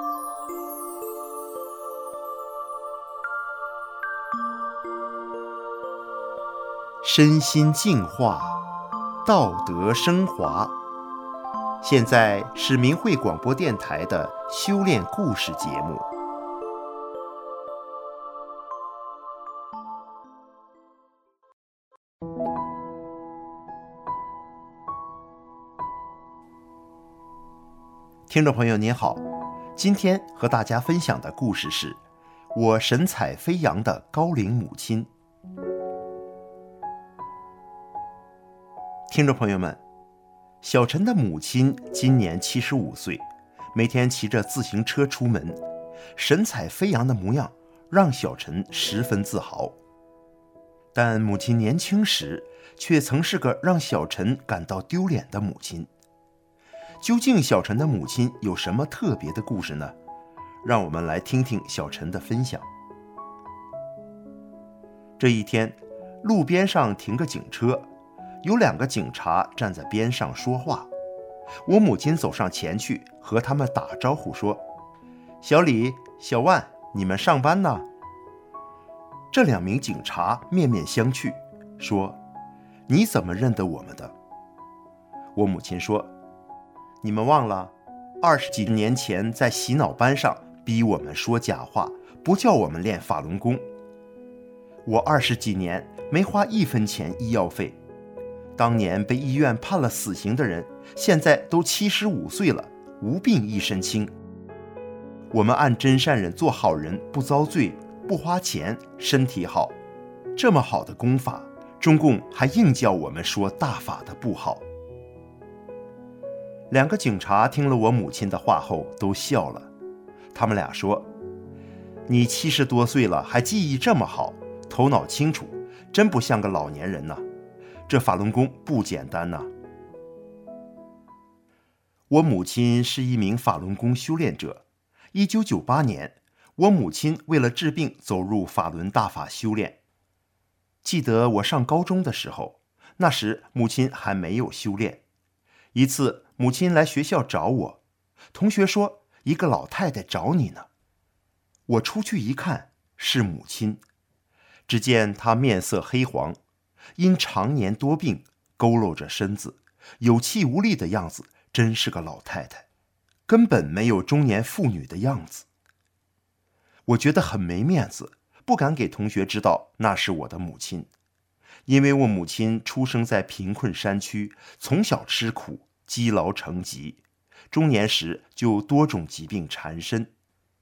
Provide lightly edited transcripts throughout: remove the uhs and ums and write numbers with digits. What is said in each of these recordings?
身心净化，道德升华。现在是明慧广播电台的修炼故事节目。听众朋友您好，今天和大家分享的故事是我神采飞扬的高龄母亲。听众朋友们，小陈的母亲今年75岁，每天骑着自行车出门，神采飞扬的模样让小陈十分自豪。但母亲年轻时却曾是个让小陈感到丢脸的母亲。究竟小陈的母亲有什么特别的故事呢？让我们来听听小陈的分享。这一天，路边上停个警车，有2个警察站在边上说话。我母亲走上前去和他们打招呼说：“小李、小万，你们上班呢？”这2名警察面面相觑，说：“你怎么认得我们的？”我母亲说：“你们忘了20几年前在洗脑班上逼我们说假话，不叫我们练法轮功。我20几年没花1分钱医药费，当年被医院判了死刑的人，现在都75岁了，无病一身轻。我们按真善忍做好人，不遭罪，不花钱，身体好。这么好的功法，中共还硬叫我们说大法的不好。”2个警察听了我母亲的话后都笑了。他们俩说：“你70多岁了还记忆这么好，头脑清楚，真不像个老年人呢。这法轮功不简单呢。”我母亲是一名法轮功修炼者。1998年，我母亲为了治病走入法轮大法修炼。记得我上高中的时候，那时母亲还没有修炼。一次母亲来学校找我，同学说一个老太太找你呢。我出去一看，是母亲。只见她面色黑黄，因常年多病，佝偻着身子，有气无力的样子，真是个老太太，根本没有中年妇女的样子。我觉得很没面子，不敢给同学知道那是我的母亲。因为我母亲出生在贫困山区，从小吃苦，积劳成疾，中年时就多种疾病缠身。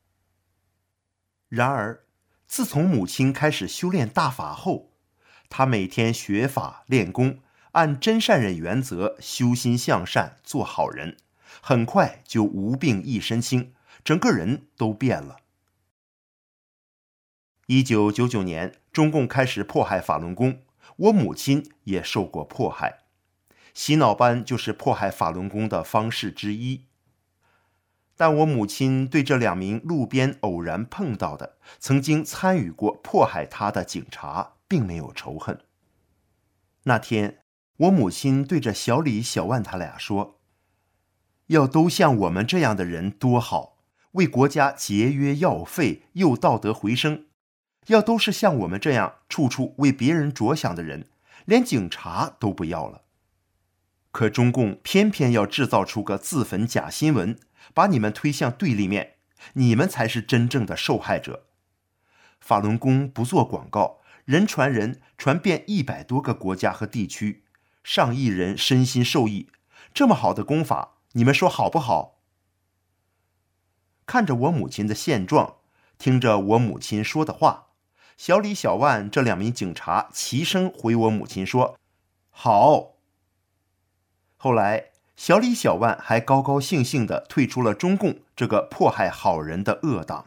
然而，自从母亲开始修炼大法后，她每天学法练功，按真善忍原则修心向善，做好人，很快就无病一身轻，整个人都变了。1999年，中共开始迫害法轮功，我母亲也受过迫害。洗脑班就是迫害法轮功的方式之一。但我母亲对这2名路边偶然碰到的曾经参与过迫害她的警察并没有仇恨。那天，我母亲对着小李、小万他俩说：“要都像我们这样的人多好，为国家节约药费，又道德回升。要都是像我们这样处处为别人着想的人，连警察都不要了。可中共偏偏要制造出个自焚假新闻，把你们推向对立面，你们才是真正的受害者。法轮功不做广告，人传人，传遍100多个国家和地区，上亿人身心受益，这么好的功法，你们说好不好？”看着我母亲的现状，听着我母亲说的话，小李、小万这2名警察齐声回我母亲说：“好。”后来，小李、小万还高高兴兴地退出了中共这个迫害好人的恶党。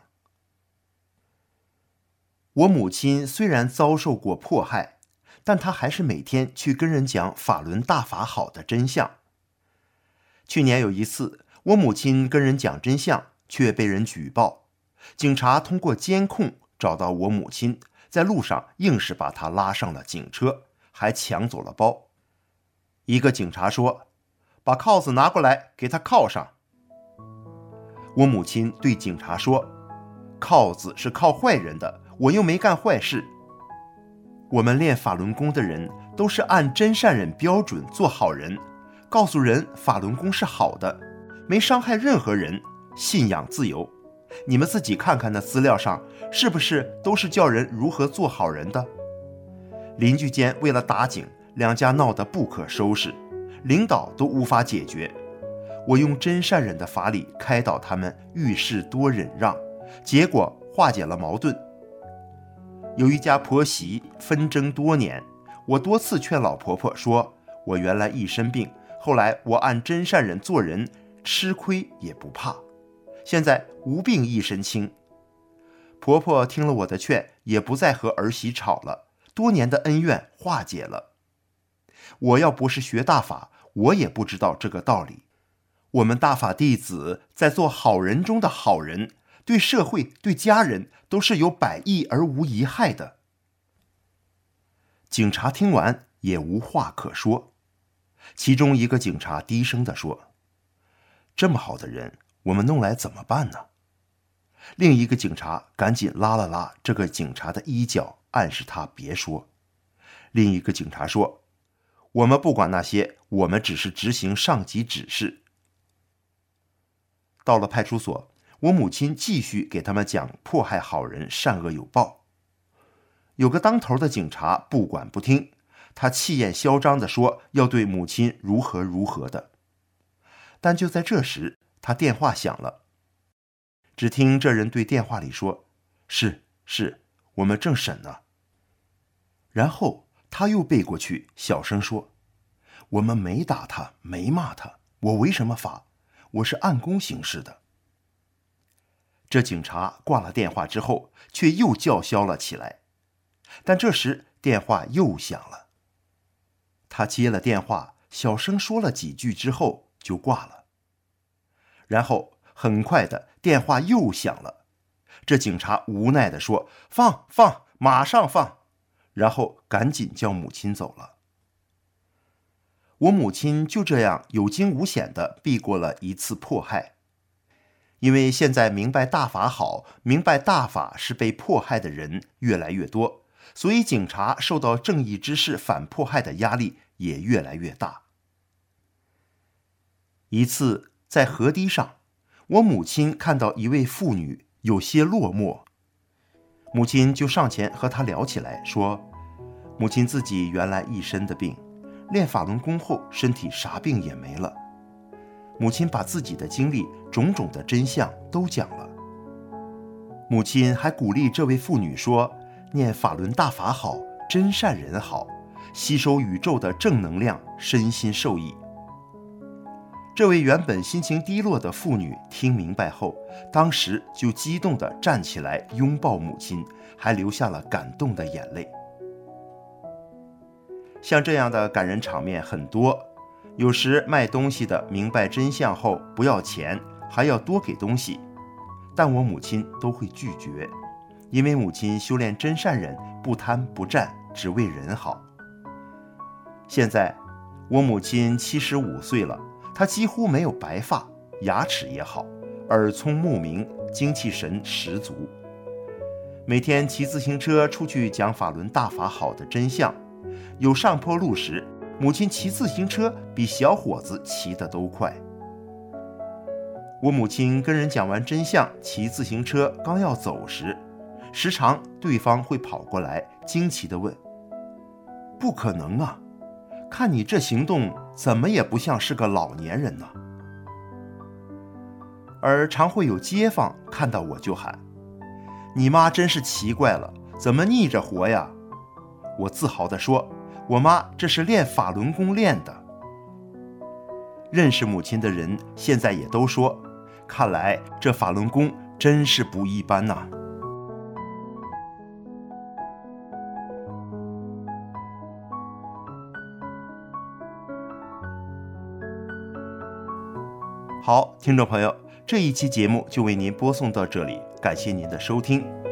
我母亲虽然遭受过迫害，但她还是每天去跟人讲法轮大法好的真相。去年有一次，我母亲跟人讲真相，却被人举报。警察通过监控找到我母亲，在路上硬是把她拉上了警车，还抢走了包。一个警察说：“把铐子拿过来，给她铐上。” 我母亲对警察说，铐子是铐坏人的，我又没干坏事。我们练法轮功的人都是按真善忍标准做好人，告诉人法轮功是好的，没伤害任何人，信仰自由。你们自己看看那资料上是不是都是教人如何做好人的？邻居间为了打井，两家闹得不可收拾，领导都无法解决。我用真善忍的法理开导他们遇事多忍让，结果化解了矛盾。有一家婆媳纷争多年，我多次劝老婆婆说，我原来一身病，后来我按真善忍做人，吃亏也不怕，现在无病一身轻。婆婆听了我的劝，也不再和儿媳吵了，多年的恩怨化解了。我要不是学大法，我也不知道这个道理。我们大法弟子在做好人中的好人，对社会对家人都是有百益而无一害的。警察听完也无话可说，其中一个警察低声地说，这么好的人我们弄来怎么办呢？另一个警察赶紧拉了拉这个警察的衣角，暗示他别说。另一个警察说，我们不管那些，我们只是执行上级指示。到了派出所，我母亲继续给他们讲迫害好人善恶有报。有个当头的警察不管不听，他气焰嚣张地说要对母亲如何如何的。但就在这时，他电话响了，只听这人对电话里说，是，我们正审呢。然后他又背过去小声说，我们没打他，没骂他，我违什么法？我是按公行事的。这警察挂了电话之后，却又叫嚣了起来。但这时电话又响了，他接了电话，小声说了几句之后就挂了。然后很快的电话又响了，这警察无奈地说，放，马上放，然后赶紧叫母亲走了。我母亲就这样有惊无险地避过了一次迫害。因为现在明白大法好，明白大法是被迫害的人越来越多，所以警察受到正义之士反迫害的压力也越来越大。一次在河堤上，我母亲看到一位妇女有些落寞，母亲就上前和她聊起来，说母亲自己原来一身的病，练法轮功后身体啥病也没了。母亲把自己的经历种种的真相都讲了。母亲还鼓励这位妇女说，念法轮大法好，真善人好，吸收宇宙的正能量，身心受益。这位原本心情低落的妇女听明白后，当时就激动地站起来拥抱母亲，还流下了感动的眼泪。像这样的感人场面很多，有时卖东西的明白真相后不要钱，还要多给东西，但我母亲都会拒绝，因为母亲修炼真善忍，不贪不占，只为人好。现在我母亲75岁了，她几乎没有白发，牙齿也好，耳聪目明，精气神十足。每天骑自行车出去讲法轮大法好的真相，有上坡路时，母亲骑自行车比小伙子骑得都快。我母亲跟人讲完真相，骑自行车刚要走时，时常对方会跑过来，惊奇地问：不可能啊，看你这行动怎么也不像是个老年人呢。而常会有街坊看到我就喊：你妈真是奇怪了，怎么逆着活呀？我自豪地说，我妈这是练法轮功练的。认识母亲的人现在也都说，看来这法轮功真是不一般呐。好，听众朋友，这一期节目就为您播送到这里，感谢您的收听。